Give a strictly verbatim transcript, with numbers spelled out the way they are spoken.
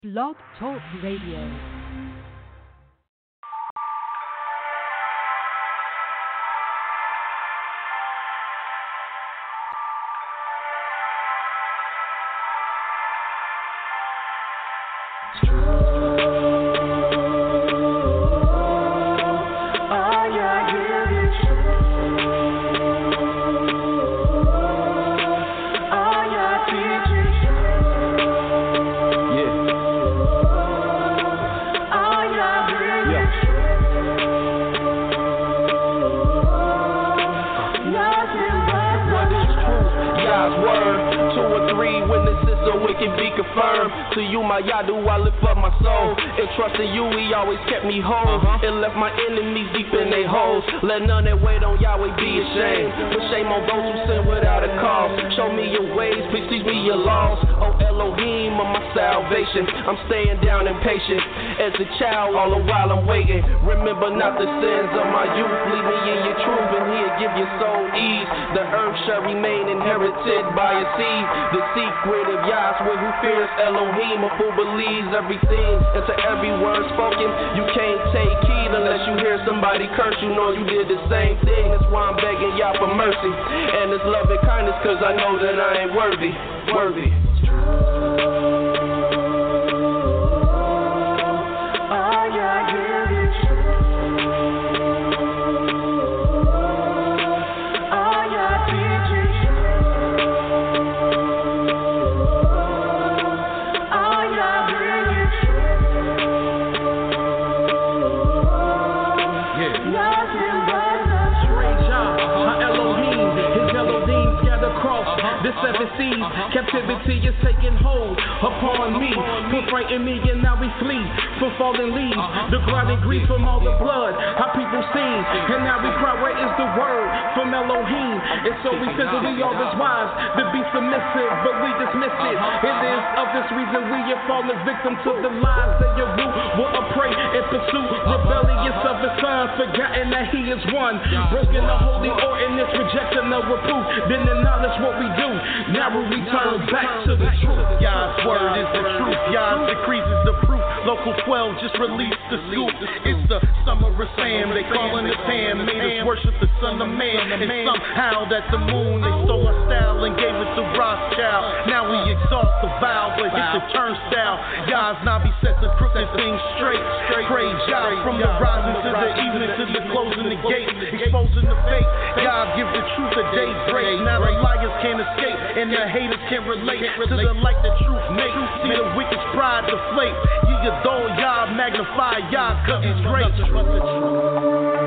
Blog Talk Radio. To you, my Yadu, I lift up my soul. And trusting you, he always kept me whole. Uh-huh. And left my enemies deep in their holes. Let none that wait on Yahweh be ashamed. But shame on those who sin without a cause. Show me your ways, please teach me your laws. Oh Elohim of my salvation, I'm staying down and patient. As a child, all the while I'm waiting. Remember not the sins of my youth. Lead me in your truth, and he'll give your soul ease. The earth shall remain inherited by a seed. The secret of Yahweh who fears Elohim, a fool believes everything. And to every word spoken, you can't take heed unless you hear somebody curse. You know you did the same thing. That's why I'm begging Yah for mercy and His love and kindness, cause I know that I ain't worthy, worthy. Seven seas, uh-huh. Captivity is taking hold upon me. Put frighten me and now we flee from fallen leaves. Uh-huh. The grinding grief from all the blood our people seen. And now we cry, where is the word from Elohim? And so we feel that we are as wise to be submissive, but we dismiss it. Uh-huh. It is of this reason we have fallen victim to the lies that your root will pray and pursue. Rebellious of the son, forgotten that he is one. Broken the holy ordinance, rejecting the reproof. Then acknowledge what we do. Now we return back to the truth. Yah's word is the truth. Yah's decrees is the proof. Local twelve just released the scoop. It's the summer of Sam. They calling it Ham. Made us worship the son of man. And somehow that the moon, they stole our style and gave it to Rothschild. Now we exalt the vow, but hit the turnstile. Yah's Nabi set the crooked things straight. Praise Yah from the rising to the evening to the closing the gate. Exposing the fake. Yah give the truth a day break. Now the liars can't escape. And the haters can't relate to the light that truth makes. See the wicked's pride deflate. Ye adore Yah, magnify Yah, cause He's great.